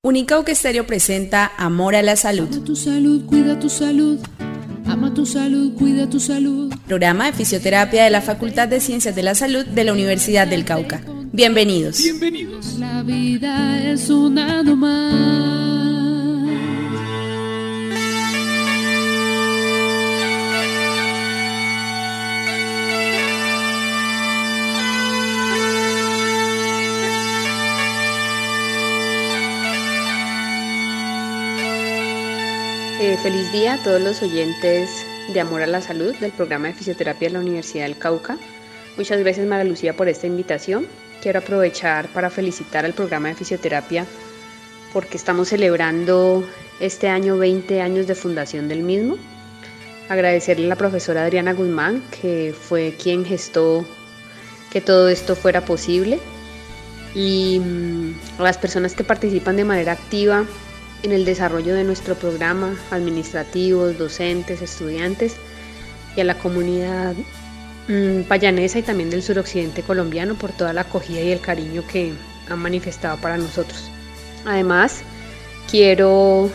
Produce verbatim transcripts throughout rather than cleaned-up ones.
Unicauca Estéreo presenta Amor a la Salud. Ama tu salud, cuida tu salud. Ama tu salud, cuida tu salud. Programa de fisioterapia de la Facultad de Ciencias de la Salud de la Universidad del Cauca. Bienvenidos. Bienvenidos. La vida es una nomás. Eh, feliz día a todos los oyentes de Amor a la Salud del programa de fisioterapia de la Universidad del Cauca. Muchas gracias, María Lucía, por esta invitación. Quiero aprovechar para felicitar al programa de fisioterapia porque estamos celebrando este año veinte años de fundación del mismo. Agradecerle a la profesora Adriana Guzmán, que fue quien gestó que todo esto fuera posible, y mmm, a las personas que participan de manera activa en el desarrollo de nuestro programa, administrativos, docentes, estudiantes, y a la comunidad mmm, payanesa y también del suroccidente colombiano por toda la acogida y el cariño que han manifestado para nosotros. Además, quiero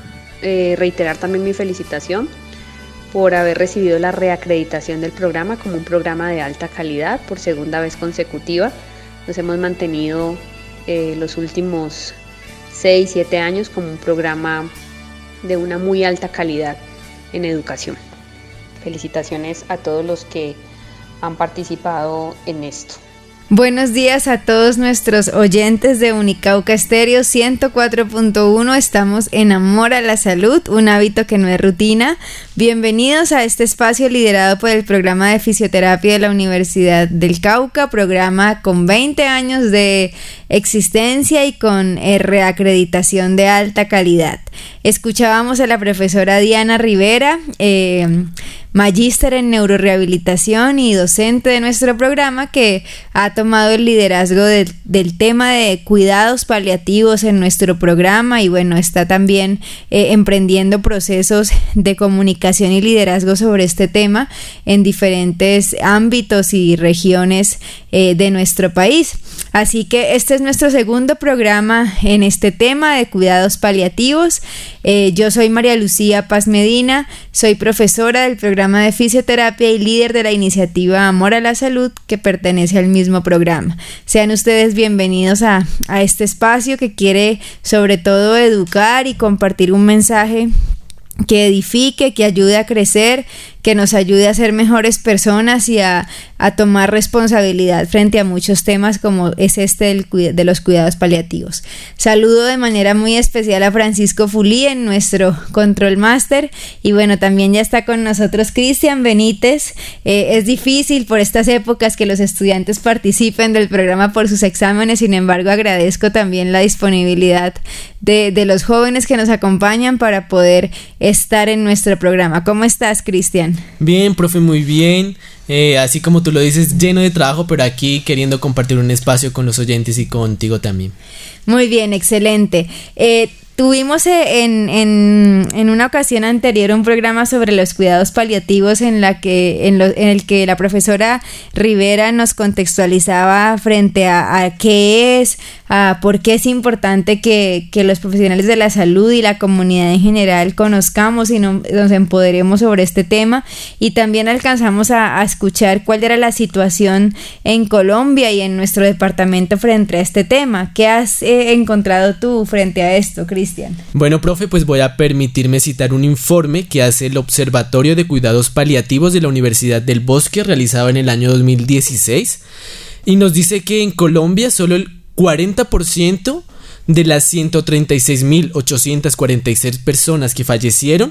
eh, reiterar también mi felicitación por haber recibido la reacreditación del programa como un programa de alta calidad por segunda vez consecutiva. Nos hemos mantenido eh, los últimos seis, siete años como un programa de una muy alta calidad en educación. Felicitaciones a todos los que han participado en esto. Buenos días a todos nuestros oyentes de Unicauca Estéreo ciento cuatro punto uno. Estamos en Amor a la Salud, un hábito que no es rutina. Bienvenidos a este espacio liderado por el programa de fisioterapia de la Universidad del Cauca, programa con veinte años de existencia y con eh, reacreditación de alta calidad. Escuchábamos a la profesora Diana Rivera, eh, magíster en neurorehabilitación y docente de nuestro programa, que ha tomado el liderazgo de, del tema de cuidados paliativos en nuestro programa y bueno, está también eh, emprendiendo procesos de comunicación y liderazgo sobre este tema en diferentes ámbitos y regiones eh, de nuestro país. Así que este es nuestro segundo programa en este tema de cuidados paliativos. Eh, yo soy María Lucía Paz Medina, soy profesora del programa de fisioterapia y líder de la iniciativa Amor a la Salud, que pertenece al mismo programa. Sean ustedes bienvenidos a, a este espacio que quiere sobre todo educar y compartir un mensaje que edifique, que ayude a crecer, que nos ayude a ser mejores personas y a, a tomar responsabilidad frente a muchos temas como es este del, de los cuidados paliativos. Saludo de manera muy especial a Francisco Fulí en nuestro Control Master y bueno, también ya está con nosotros Cristian Benítez. Eh, es difícil por estas épocas que los estudiantes participen del programa por sus exámenes, sin embargo agradezco también la disponibilidad de, de los jóvenes que nos acompañan para poder estar en nuestro programa. ¿Cómo estás, Cristian? Bien, profe, muy bien. Eh, así como tú lo dices, lleno de trabajo, pero aquí queriendo compartir un espacio con los oyentes y contigo también. Muy bien, excelente. Eh, Tuvimos en, en, en una ocasión anterior un programa sobre los cuidados paliativos en, la que, en, lo, en el que la profesora Rivera nos contextualizaba frente a, a qué es, a por qué es importante que, que los profesionales de la salud y la comunidad en general conozcamos y no, nos empoderemos sobre este tema, y también alcanzamos a, a escuchar cuál era la situación en Colombia y en nuestro departamento frente a este tema. ¿Qué has eh, encontrado tú frente a esto, Cristian? Bueno, profe, pues voy a permitirme citar un informe que hace el Observatorio de Cuidados Paliativos de la Universidad del Bosque, realizado en el año dos mil dieciséis, y nos dice que en Colombia solo el cuarenta por ciento de las ciento treinta y seis mil ochocientas cuarenta y seis personas que fallecieron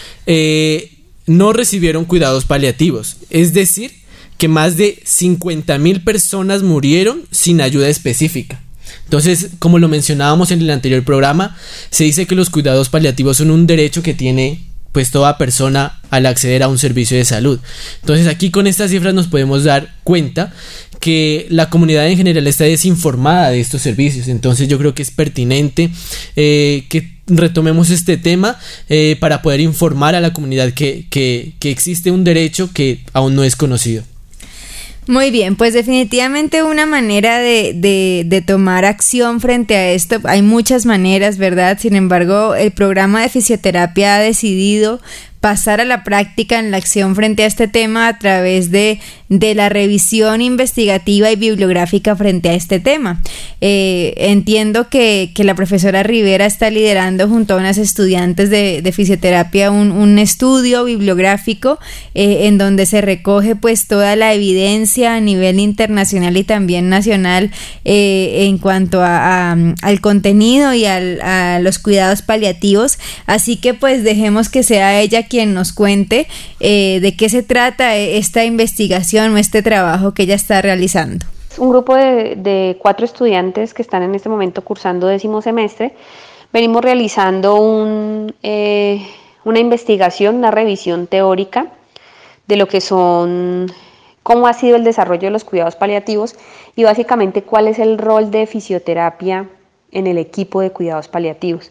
eh, no recibieron cuidados paliativos, es decir, que más de cincuenta mil personas murieron sin ayuda específica. Entonces, como lo mencionábamos en el anterior programa, se dice que los cuidados paliativos son un derecho que tiene pues toda persona al acceder a un servicio de salud. Entonces, aquí con estas cifras nos podemos dar cuenta que la comunidad en general está desinformada de estos servicios. Entonces, yo creo que es pertinente eh, que retomemos este tema eh, para poder informar a la comunidad que, que, que existe un derecho que aún no es conocido. Muy bien, pues definitivamente una manera de, de, de tomar acción frente a esto, hay muchas maneras, ¿verdad? Sin embargo, el programa de fisioterapia ha decidido pasar a la práctica en la acción frente a este tema a través de, de la revisión investigativa y bibliográfica frente a este tema. Eh, entiendo que, que la profesora Rivera está liderando junto a unas estudiantes de, de fisioterapia un, un estudio bibliográfico eh, en donde se recoge pues toda la evidencia a nivel internacional y también nacional eh, en cuanto a, a, al contenido y al, a los cuidados paliativos, así que pues dejemos que sea ella quien nos cuente eh, de qué se trata esta investigación o este trabajo que ella está realizando. Un grupo de, de cuatro estudiantes que están en este momento cursando décimo semestre, venimos realizando un, eh, una investigación, una revisión teórica de lo que son, cómo ha sido el desarrollo de los cuidados paliativos y básicamente cuál es el rol de fisioterapia en el equipo de cuidados paliativos.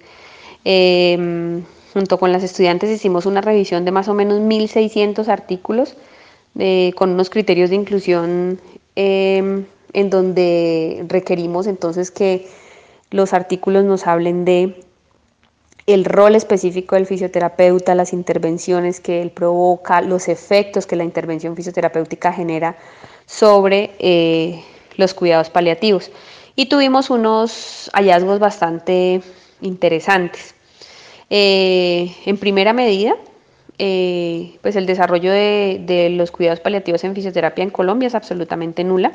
Eh, Junto con las estudiantes hicimos una revisión de más o menos mil seiscientos artículos eh, con unos criterios de inclusión eh, en donde requerimos entonces que los artículos nos hablen de el rol específico del fisioterapeuta, las intervenciones que él provoca, los efectos que la intervención fisioterapéutica genera sobre eh, los cuidados paliativos. Y tuvimos unos hallazgos bastante interesantes. Eh, en primera medida, eh, pues el desarrollo de, de los cuidados paliativos en fisioterapia en Colombia es absolutamente nula.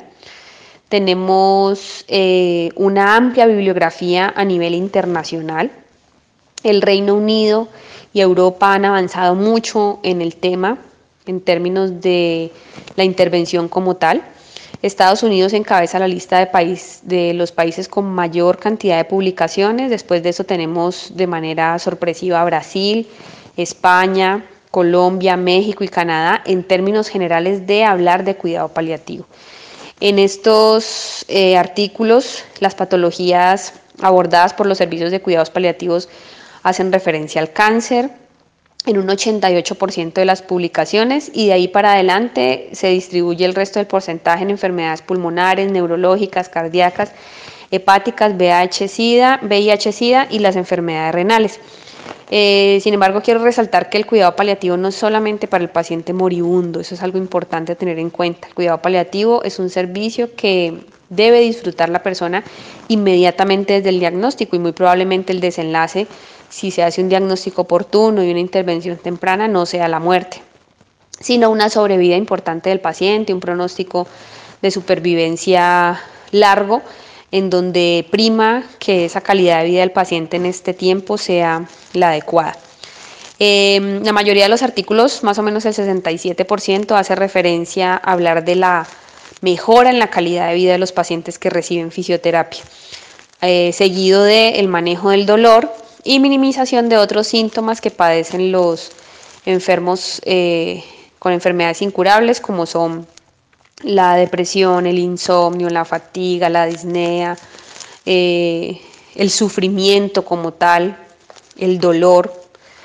Tenemos eh, una amplia bibliografía a nivel internacional. El Reino Unido y Europa han avanzado mucho en el tema en términos de la intervención como tal. Estados Unidos encabeza la lista de, país, de los países con mayor cantidad de publicaciones. Después de eso tenemos de manera sorpresiva a Brasil, España, Colombia, México y Canadá en términos generales de hablar de cuidado paliativo. En estos eh, artículos, las patologías abordadas por los servicios de cuidados paliativos hacen referencia al cáncer en un ochenta y ocho por ciento de las publicaciones, y de ahí para adelante se distribuye el resto del porcentaje en enfermedades pulmonares, neurológicas, cardíacas, hepáticas, V I H-Sida, V I H-Sida y las enfermedades renales. Eh, sin embargo, quiero resaltar que el cuidado paliativo no es solamente para el paciente moribundo, eso es algo importante a tener en cuenta. El cuidado paliativo es un servicio que debe disfrutar la persona inmediatamente desde el diagnóstico, y muy probablemente el desenlace, si se hace un diagnóstico oportuno y una intervención temprana, no sea la muerte, sino una sobrevida importante del paciente, un pronóstico de supervivencia largo, en donde prima que esa calidad de vida del paciente en este tiempo sea la adecuada. Eh, la mayoría de los artículos, más o menos el sesenta y siete por ciento, hace referencia a hablar de la mejora en la calidad de vida de los pacientes que reciben fisioterapia, eh, seguido del manejo del dolor y minimización de otros síntomas que padecen los enfermos eh, con enfermedades incurables, como son la depresión, el insomnio, la fatiga, la disnea, eh, el sufrimiento como tal, el dolor,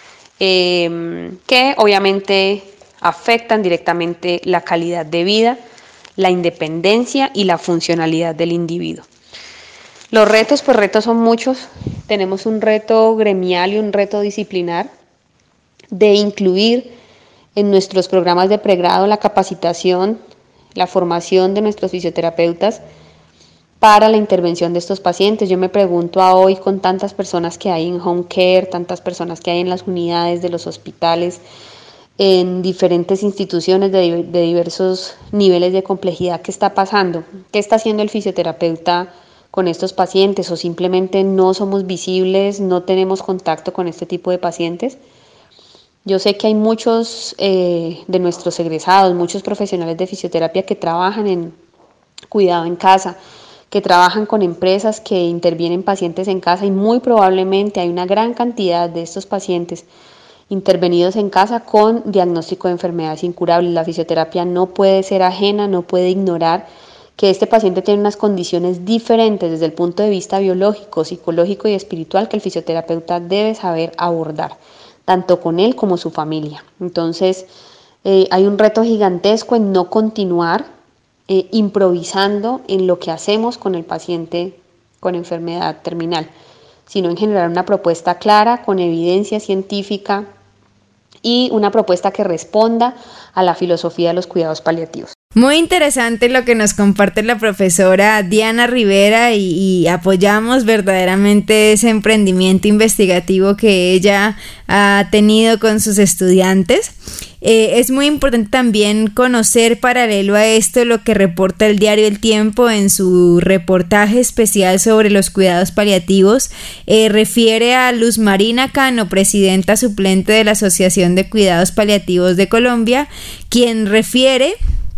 eh, que obviamente afectan directamente la calidad de vida, la independencia y la funcionalidad del individuo. Los retos, pues retos son muchos. Tenemos un reto gremial y un reto disciplinar de incluir en nuestros programas de pregrado la capacitación, la formación de nuestros fisioterapeutas para la intervención de estos pacientes. Yo me pregunto a hoy, con tantas personas que hay en home care, tantas personas que hay en las unidades de los hospitales, en diferentes instituciones de, de diversos niveles de complejidad, ¿qué está pasando? ¿Qué está haciendo el fisioterapeuta con estos pacientes? ¿O simplemente no somos visibles, no tenemos contacto con este tipo de pacientes? Yo sé que hay muchos eh, de nuestros egresados, muchos profesionales de fisioterapia que trabajan en cuidado en casa, que trabajan con empresas que intervienen pacientes en casa, y muy probablemente hay una gran cantidad de estos pacientes intervenidos en casa con diagnóstico de enfermedades incurables. La fisioterapia no puede ser ajena, no puede ignorar que este paciente tiene unas condiciones diferentes desde el punto de vista biológico, psicológico y espiritual que el fisioterapeuta debe saber abordar, tanto con él como su familia. Entonces, eh, hay un reto gigantesco en no continuar eh, improvisando en lo que hacemos con el paciente con enfermedad terminal, sino en generar una propuesta clara, con evidencia científica y una propuesta que responda a la filosofía de los cuidados paliativos. Muy interesante lo que nos comparte la profesora Diana Rivera y, y apoyamos verdaderamente ese emprendimiento investigativo que ella ha tenido con sus estudiantes. Eh, es muy importante también conocer paralelo a esto lo que reporta el diario El Tiempo en su reportaje especial sobre los cuidados paliativos. Eh, refiere a Luz Marina Cano, presidenta suplente de la Asociación de Cuidados Paliativos de Colombia, quien refiere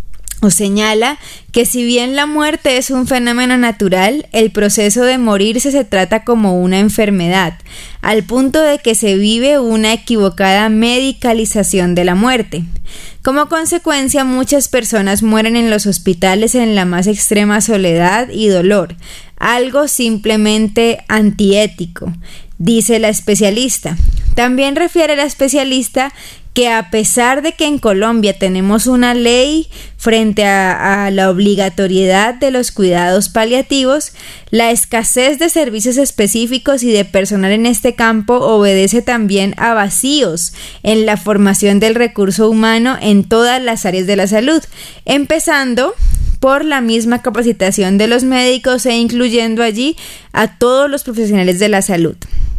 o señala que si bien la muerte es un fenómeno natural, el proceso de morirse se trata como una enfermedad, al punto de que se vive una equivocada medicalización de la muerte. Como consecuencia, muchas personas mueren en los hospitales en la más extrema soledad y dolor, algo simplemente antiético, dice la especialista. También refiere la especialista que a pesar de que en Colombia tenemos una ley frente a, a la obligatoriedad de los cuidados paliativos, la escasez de servicios específicos y de personal en este campo obedece también a vacíos en la formación del recurso humano en todas las áreas de la salud, empezando por la misma capacitación de los médicos e incluyendo allí a todos los profesionales de la salud.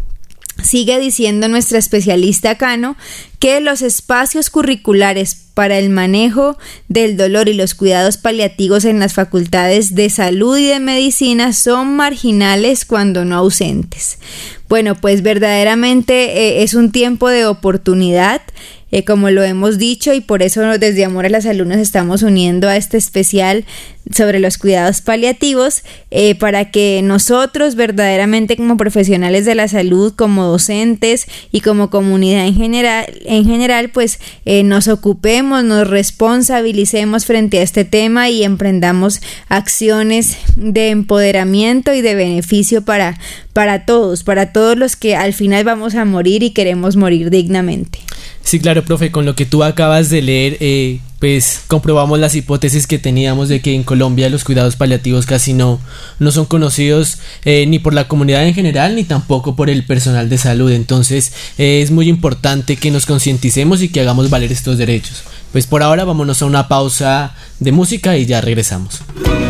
Sigue diciendo nuestra especialista Cano que los espacios curriculares para el manejo del dolor y los cuidados paliativos en las facultades de salud y de medicina son marginales cuando no ausentes. Bueno, pues verdaderamente eh, es un tiempo de oportunidad, eh, como lo hemos dicho, y por eso desde Amor a la Salud nos estamos uniendo a este especial sobre los cuidados paliativos, eh, para que nosotros verdaderamente como profesionales de la salud, como docentes y como comunidad en general, en general pues eh, nos ocupemos, nos responsabilicemos frente a este tema y emprendamos acciones de empoderamiento y de beneficio para, para todos, para todos los que al final vamos a morir y queremos morir dignamente. Sí, claro, profe, con lo que tú acabas de leer, eh, pues comprobamos las hipótesis que teníamos de que en Colombia los cuidados paliativos casi no, no son conocidos eh, ni por la comunidad en general ni tampoco por el personal de salud. Entonces eh, es muy importante que nos concienticemos y que hagamos valer estos derechos. Pues por ahora vámonos a una pausa de música y ya regresamos.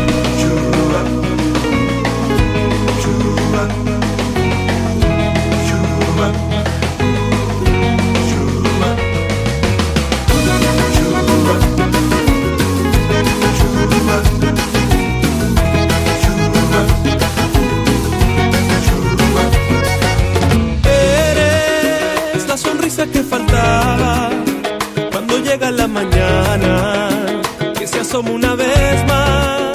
Que faltaba cuando llega la mañana, que se asoma una vez más.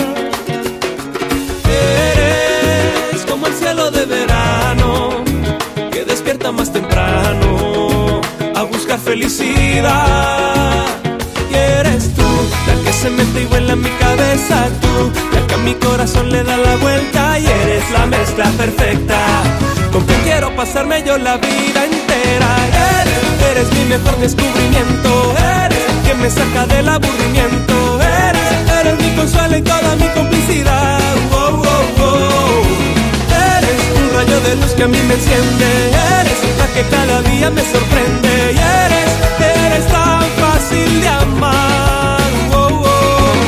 Eres como el cielo de verano que despierta más temprano a buscar felicidad. Y eres tú la que se mete y vuela en mi cabeza, tú la que a mi corazón le da la vuelta. Y eres la mezcla perfecta con quien quiero pasarme yo la vida entera. Eres, eres mi mejor descubrimiento, eres quien me saca del aburrimiento, eres, eres mi consuelo y toda mi complicidad. Oh, oh, oh. Eres un rayo de luz que a mí me enciende, eres la que cada día me sorprende. Y eres, eres tan fácil de amar. Oh, oh.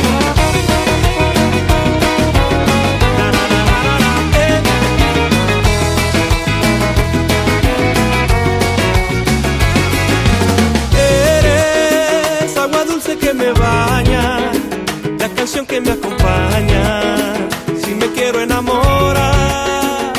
Que me baña, la canción que me acompaña, si me quiero enamorar.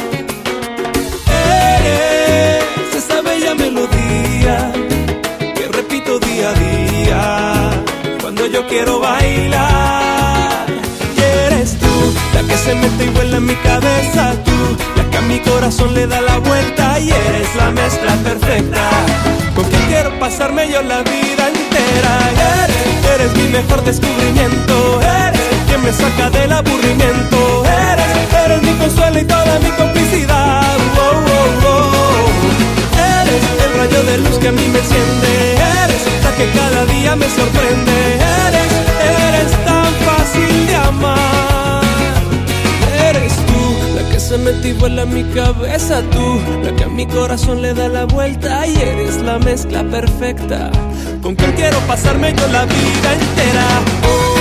Eres esa bella melodía que repito día a día cuando yo quiero bailar. Y eres tú la que se mete y vuela en mi cabeza, tú la que a mi corazón le da la vuelta. Y eres la mezcla perfecta con quien quiero pasarme yo la vida entera. Eres, eres mi mejor descubrimiento, eres quien me saca del aburrimiento, eres, eres mi consuelo y toda mi complicidad. Oh, oh, oh. Eres el rayo de luz que a mí me enciende, eres la que cada día me sorprende, eres, eres tan fácil de vuela en mi cabeza tú, la que a mi corazón le da la vuelta, y eres la mezcla perfecta con quien quiero pasarme yo la vida entera. Oh.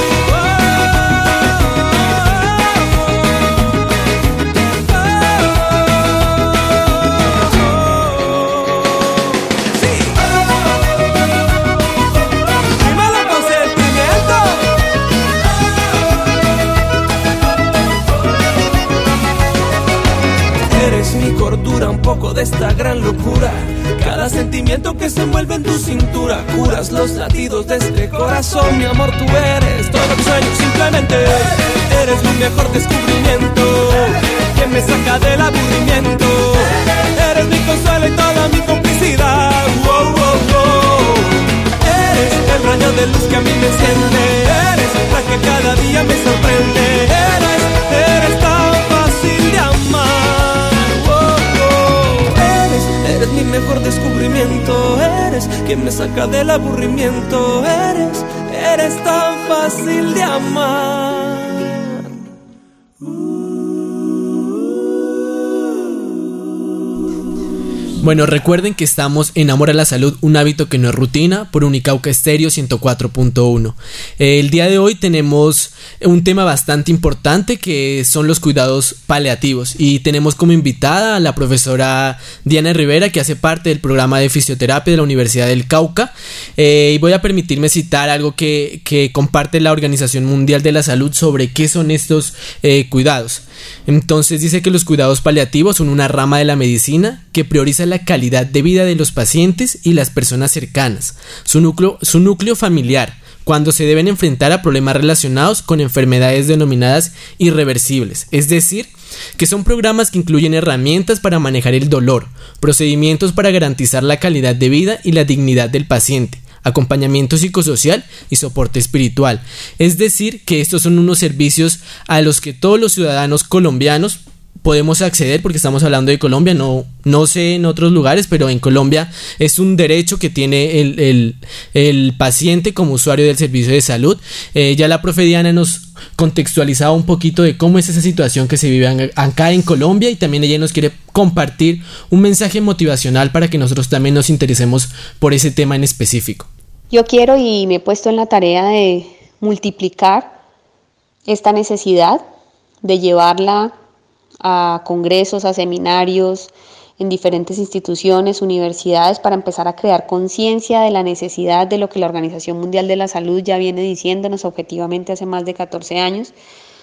Mi cordura, un poco de esta gran locura, cada sentimiento que se envuelve en tu cintura, curas los latidos de este corazón. Mi amor, tú eres todo el sueño, simplemente eres mi mejor descubrimiento, quien me saca del aburrimiento, eres mi consuelo y toda mi complicidad. Wow, wow, wow. Eres el rayo de luz que a mí me enciende, eres la que cada día me sorprende, eres, eres tan fácil de amar. Eres mi mejor descubrimiento, eres quien me saca del aburrimiento, eres, eres tan fácil de amar. Bueno, recuerden que estamos en Amor a la Salud, un hábito que no es rutina, por Unicauca Estéreo ciento cuatro punto uno. El día de hoy tenemos un tema bastante importante que son los cuidados paliativos, y tenemos como invitada a la profesora Diana Rivera, que hace parte del programa de fisioterapia de la Universidad del Cauca, eh, y voy a permitirme citar algo que, que comparte la Organización Mundial de la Salud sobre qué son estos eh, cuidados. Entonces dice que los cuidados paliativos son una rama de la medicina que prioriza la calidad de vida de los pacientes y las personas cercanas, su núcleo, su núcleo familiar, cuando se deben enfrentar a problemas relacionados con enfermedades denominadas irreversibles, es decir, que son programas que incluyen herramientas para manejar el dolor, procedimientos para garantizar la calidad de vida y la dignidad del paciente, acompañamiento psicosocial y soporte espiritual. Es decir, que estos son unos servicios a los que todos los ciudadanos colombianos podemos acceder, porque estamos hablando de Colombia, no, no sé en otros lugares, pero en Colombia es un derecho que tiene el, el, el paciente como usuario del servicio de salud. Eh, ya la profe Diana nos contextualizaba un poquito de cómo es esa situación que se vive acá en Colombia, y también ella nos quiere compartir un mensaje motivacional para que nosotros también nos interesemos por ese tema en específico. Yo quiero y me he puesto en la tarea de multiplicar esta necesidad, de llevarla a congresos, a seminarios, en diferentes instituciones, universidades, para empezar a crear conciencia de la necesidad de lo que la Organización Mundial de la Salud ya viene diciéndonos objetivamente hace más de catorce años,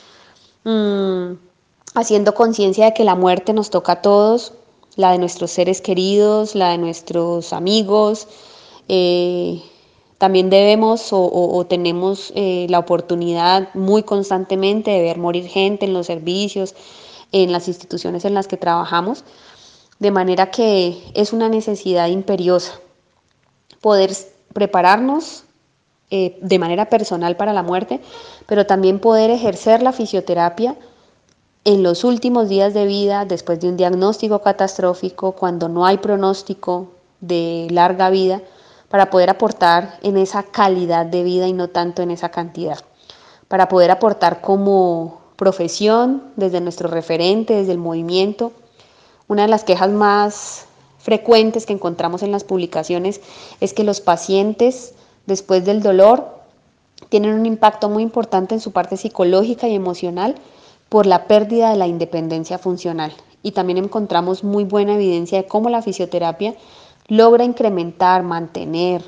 mm, haciendo conciencia de que la muerte nos toca a todos, la de nuestros seres queridos, la de nuestros amigos. Eh, también debemos o, o, o tenemos eh, la oportunidad muy constantemente de ver morir gente en los servicios, en las instituciones en las que trabajamos, de manera que es una necesidad imperiosa poder prepararnos eh, de manera personal para la muerte, pero también poder ejercer la fisioterapia en los últimos días de vida, después de un diagnóstico catastrófico, cuando no hay pronóstico de larga vida, para poder aportar en esa calidad de vida y no tanto en esa cantidad, para poder aportar como profesión, desde nuestro referente, desde el movimiento. Una de las quejas más frecuentes que encontramos en las publicaciones es que los pacientes, después del dolor, tienen un impacto muy importante en su parte psicológica y emocional por la pérdida de la independencia funcional. Y también encontramos muy buena evidencia de cómo la fisioterapia logra incrementar, mantener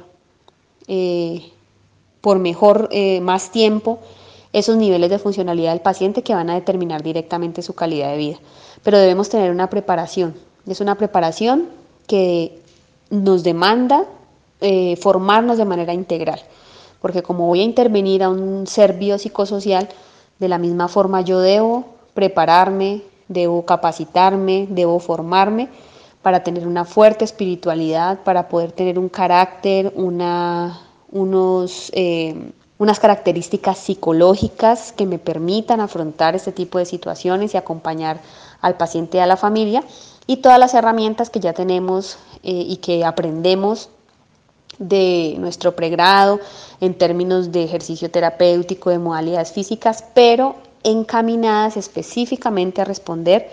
eh, por mejor, eh, más tiempo, esos niveles de funcionalidad del paciente que van a determinar directamente su calidad de vida. Pero debemos tener una preparación. Es una preparación que nos demanda eh, formarnos de manera integral. Porque como voy a intervenir a un ser biopsicosocial, de la misma forma yo debo prepararme, debo capacitarme, debo formarme para tener una fuerte espiritualidad, para poder tener un carácter, una, unos... Eh, unas características psicológicas que me permitan afrontar este tipo de situaciones y acompañar al paciente y a la familia, y todas las herramientas que ya tenemos eh, y que aprendemos de nuestro pregrado en términos de ejercicio terapéutico, de modalidades físicas, pero encaminadas específicamente a responder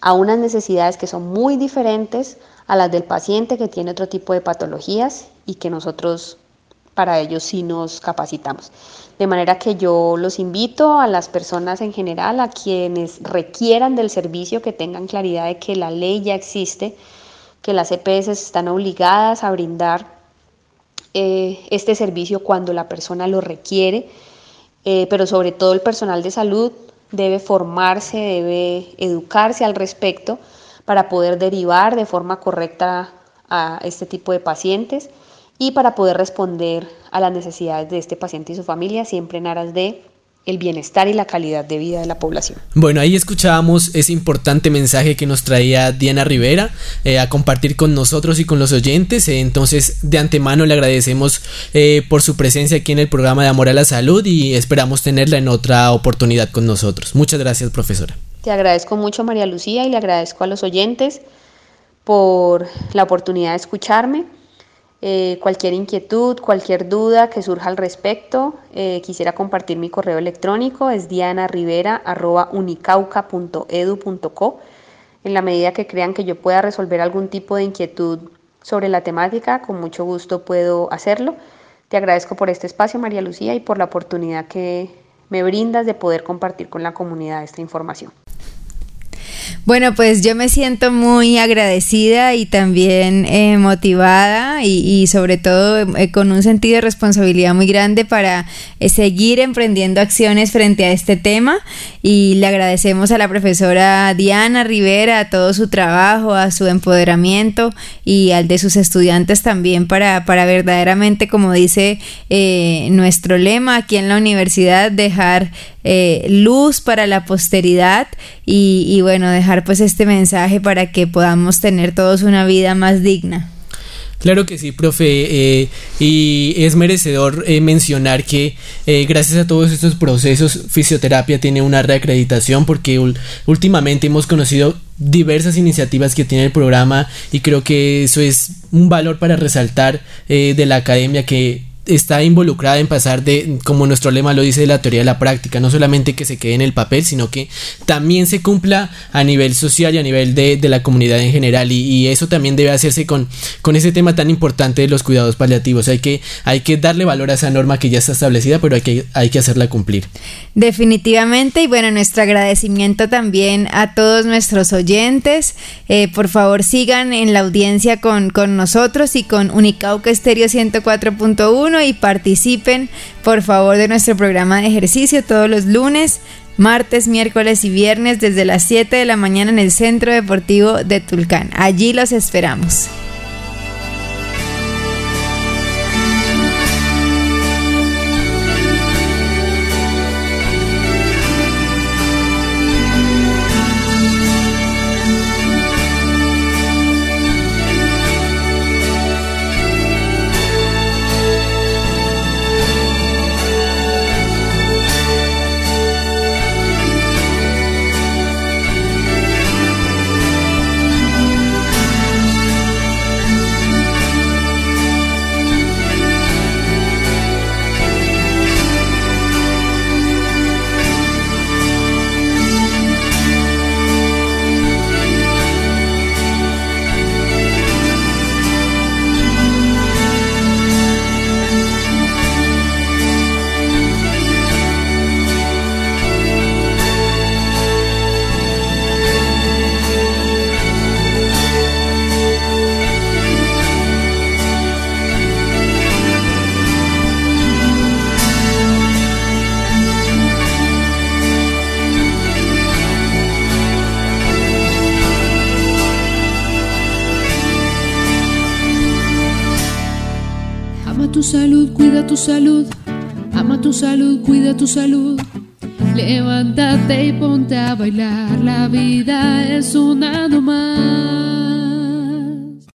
a unas necesidades que son muy diferentes a las del paciente que tiene otro tipo de patologías y que nosotros para ello sí nos capacitamos. De manera que yo los invito a las personas en general, a quienes requieran del servicio, que tengan claridad de que la ley ya existe, que las E P S están obligadas a brindar eh, este servicio cuando la persona lo requiere, eh, pero sobre todo el personal de salud debe formarse, debe educarse al respecto para poder derivar de forma correcta a este tipo de pacientes y para poder responder a las necesidades de este paciente y su familia, siempre en aras de el bienestar y la calidad de vida de la población. Bueno, ahí escuchábamos ese importante mensaje que nos traía Diana Rivera eh, a compartir con nosotros y con los oyentes. Eh, entonces, de antemano le agradecemos eh, por su presencia aquí en el programa de Amor a la Salud y esperamos tenerla en otra oportunidad con nosotros. Muchas gracias, profesora. Te agradezco mucho, María Lucía, y le agradezco a los oyentes por la oportunidad de escucharme. Eh, cualquier inquietud, cualquier duda que surja al respecto, eh, quisiera compartir mi correo electrónico, es diana rivera arroba unicauca punto edu punto co. En la medida que crean que yo pueda resolver algún tipo de inquietud sobre la temática, con mucho gusto puedo hacerlo. Te agradezco por este espacio, María Lucía, y por la oportunidad que me brindas de poder compartir con la comunidad esta información. Bueno, pues yo me siento muy agradecida y también eh, motivada y, y sobre todo eh, con un sentido de responsabilidad muy grande para eh, seguir emprendiendo acciones frente a este tema, y le agradecemos a la profesora Diana Rivera, a todo su trabajo, a su empoderamiento y al de sus estudiantes también para, para verdaderamente, como dice eh, nuestro lema aquí en la universidad, dejar eh, luz para la posteridad y, y bueno, dejar pues este mensaje para que podamos tener todos una vida más digna. Claro que sí, profe, eh, y es merecedor eh, mencionar que eh, gracias a todos estos procesos Fisioterapia tiene una reacreditación, porque ul- últimamente hemos conocido diversas iniciativas que tiene el programa y creo que eso es un valor para resaltar eh, de la academia, que está involucrada en pasar de, como nuestro lema lo dice, de la teoría a la práctica, no solamente que se quede en el papel, sino que también se cumpla a nivel social y a nivel de, de la comunidad en general, y, y eso también debe hacerse con, con ese tema tan importante de los cuidados paliativos. Hay que, hay que darle valor a esa norma que ya está establecida, pero hay que, hay que hacerla cumplir. Definitivamente, y bueno, nuestro agradecimiento también a todos nuestros oyentes. Eh, por favor, sigan en la audiencia con, con nosotros y con Unicauca Estéreo ciento cuatro punto uno y participen, por favor, de nuestro programa de ejercicio todos los lunes, martes, miércoles y viernes desde las siete de la mañana en el Centro Deportivo de Tulcán. Allí los esperamos. Tu salud, cuida tu salud, ama tu salud, cuida tu salud. Levántate y ponte a bailar, la vida es una nomás.